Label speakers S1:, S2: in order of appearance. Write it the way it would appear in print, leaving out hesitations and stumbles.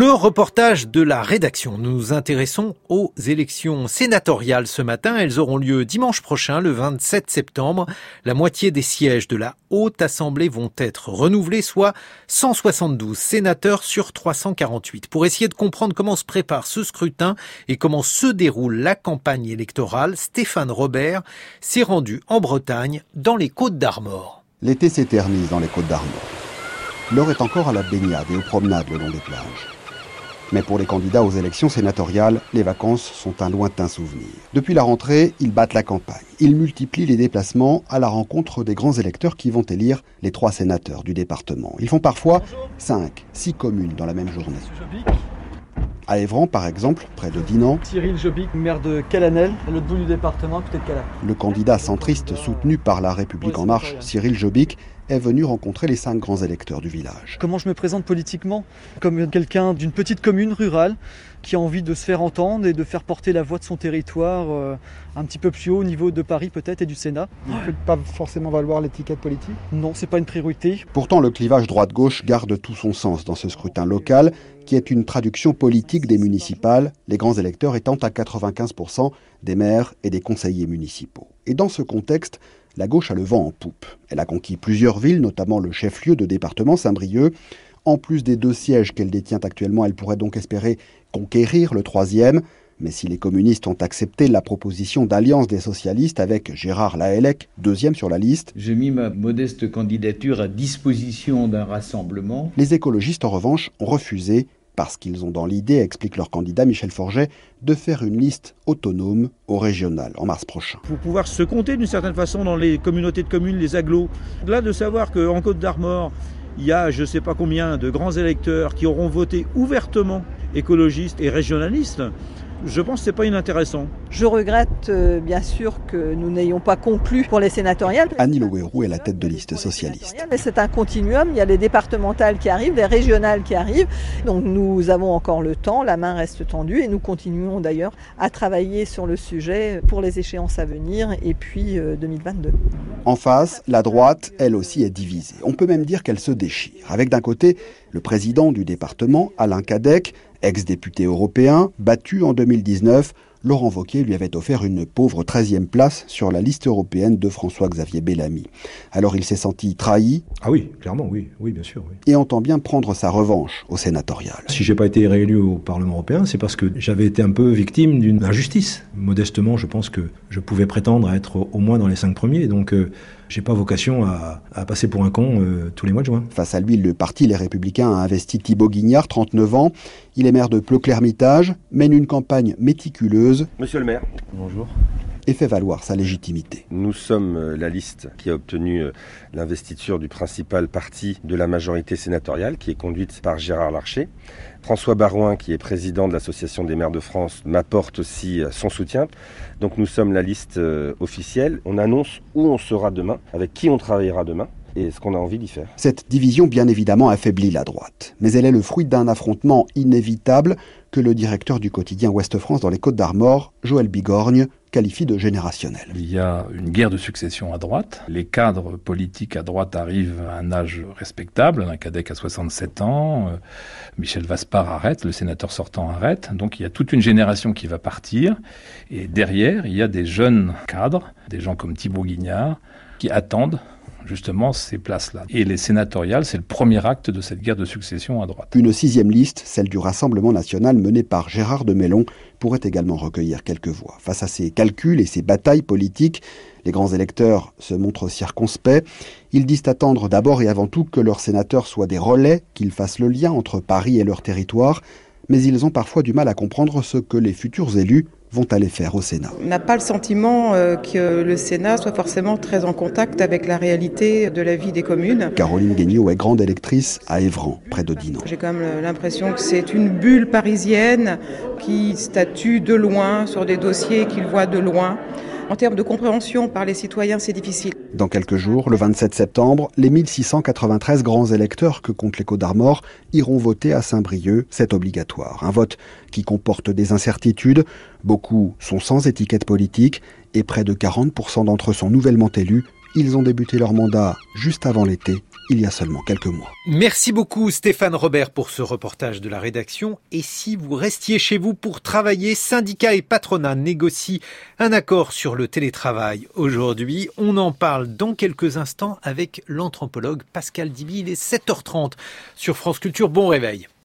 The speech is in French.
S1: Le reportage de la rédaction. Nous nous intéressons aux élections sénatoriales ce matin. Elles auront lieu dimanche prochain, le 27 septembre. La moitié des sièges de la Haute Assemblée vont être renouvelés, soit 172 sénateurs sur 348. Pour essayer de comprendre comment se prépare ce scrutin et comment se déroule la campagne électorale, Stéphane Robert s'est rendu en Bretagne, dans les Côtes-d'Armor.
S2: L'été s'éternise dans les Côtes-d'Armor. L'heure est encore à la baignade et aux promenades le long des plages. Mais pour les candidats aux élections sénatoriales, les vacances sont un lointain souvenir. Depuis la rentrée, ils battent la campagne. Ils multiplient les déplacements à la rencontre des grands électeurs qui vont élire les 3 sénateurs du département. Ils font parfois 5, 6 communes dans la même journée. À Évran, par exemple, près de Dinan,
S3: Cyril Jobic, maire de Calanel, à l'autre bout du département, peut-être Calanel.
S2: Le candidat centriste soutenu par La République En Marche, Cyril Jobic, est venu rencontrer les 5 grands électeurs du village.
S3: Comment je me présente politiquement ? Comme quelqu'un d'une petite commune rurale qui a envie de se faire entendre et de faire porter la voix de son territoire un petit peu plus haut au niveau de Paris peut-être et du Sénat.
S4: Vous ne faites pas forcément valoir l'étiquette politique ?
S3: Non, c'est pas une priorité.
S2: Pourtant, le clivage droite-gauche garde tout son sens dans ce scrutin local, qui est une traduction politique des municipales, les grands électeurs étant à 95% des maires et des conseillers municipaux. Et dans ce contexte, la gauche a le vent en poupe. Elle a conquis plusieurs villes, notamment le chef-lieu de département, Saint-Brieuc. En plus des 2 sièges qu'elle détient actuellement, elle pourrait donc espérer conquérir le 3e. Mais si les communistes ont accepté la proposition d'alliance des socialistes avec Gérard Lahellec, 2e sur la liste,
S5: j'ai mis ma modeste candidature à disposition d'un rassemblement.
S2: Les écologistes, en revanche, ont refusé parce qu'ils ont dans l'idée, explique leur candidat Michel Forget, de faire une liste autonome au régional en mars prochain.
S6: Pour pouvoir se compter d'une certaine façon dans les communautés de communes, les agglos. Là, de savoir qu'en Côtes-d'Armor, il y a je ne sais pas combien de grands électeurs qui auront voté ouvertement écologistes et régionalistes, je pense que ce n'est pas inintéressant.
S7: Je regrette bien sûr que nous n'ayons pas conclu pour les sénatoriales.
S2: Annie Lowerou est la tête de liste socialiste.
S7: C'est un continuum, il y a les départementales qui arrivent, les régionales qui arrivent. Donc nous avons encore le temps, la main reste tendue et nous continuons d'ailleurs à travailler sur le sujet pour les échéances à venir et puis 2022.
S2: En face, la droite, elle aussi, est divisée. On peut même dire qu'elle se déchire. Avec d'un côté, le président du département, Alain Cadec, ex-député européen, battu en 2019, Laurent Wauquiez lui avait offert une pauvre 13e place sur la liste européenne de François-Xavier Bellamy. Alors il s'est senti trahi.
S8: Ah oui, clairement, oui, bien sûr. Oui.
S2: Et entend bien prendre sa revanche au sénatorial.
S8: Si j'ai pas été réélu au Parlement européen, c'est parce que j'avais été un peu victime d'une injustice. Modestement, je pense que je pouvais prétendre à être au moins dans les 5 premiers, donc j'ai pas vocation à passer pour un con tous les mois de juin.
S2: Face à lui, le parti Les Républicains a investi Thibaut Guignard, 39 ans. Il est maire de Pleuc-l'Hermitage, mène une campagne méticuleuse.
S9: Monsieur le maire.
S5: Bonjour.
S2: Et fait valoir sa légitimité.
S9: Nous sommes la liste qui a obtenu l'investiture du principal parti de la majorité sénatoriale, qui est conduite par Gérard Larcher. François Barouin, qui est président de l'Association des maires de France, m'apporte aussi son soutien. Donc nous sommes la liste officielle. On annonce où on sera demain, avec qui on travaillera demain et ce qu'on a envie d'y faire.
S2: Cette division, bien évidemment, affaiblit la droite. Mais elle est le fruit d'un affrontement inévitable que le directeur du quotidien Ouest-France dans les Côtes-d'Armor, Joël Bigorgne, qualifie de générationnel.
S10: Il y a une guerre de succession à droite. Les cadres politiques à droite arrivent à un âge respectable. Alain Cadec a 67 ans, Michel Vaspart arrête, le sénateur sortant arrête. Donc il y a toute une génération qui va partir. Et derrière, il y a des jeunes cadres, des gens comme Thibaut Guignard, qui attendent justement ces places-là. Et les sénatoriales, c'est le premier acte de cette guerre de succession à droite.
S2: Une 6e liste, celle du Rassemblement national menée par Gérard de Mélon, pourrait également recueillir quelques voix. Face à ces calculs et ces batailles politiques, les grands électeurs se montrent circonspects. Ils disent attendre d'abord et avant tout que leurs sénateurs soient des relais, qu'ils fassent le lien entre Paris et leur territoire. Mais ils ont parfois du mal à comprendre ce que les futurs élus vont aller faire au Sénat.
S11: On n'a pas le sentiment que le Sénat soit forcément très en contact avec la réalité de la vie des communes.
S2: Caroline Guignot est grande électrice à Évran, près de Dinan.
S11: J'ai quand même l'impression que c'est une bulle parisienne qui statue de loin sur des dossiers qu'il voit de loin. En termes de compréhension par les citoyens, c'est difficile.
S2: Dans quelques jours, le 27 septembre, les 1693 grands électeurs que comptent les Côtes-d'Armor iront voter à Saint-Brieuc. C'est obligatoire. Un vote qui comporte des incertitudes. Beaucoup sont sans étiquette politique et près de 40% d'entre eux sont nouvellement élus. Ils ont débuté leur mandat juste avant l'été il y a seulement quelques mois.
S1: Merci beaucoup Stéphane Robert pour ce reportage de la rédaction. Et si vous restiez chez vous pour travailler, syndicats et patronat négocient un accord sur le télétravail aujourd'hui. On en parle dans quelques instants avec l'anthropologue Pascal Diby. Il est 7h30 sur France Culture. Bon réveil.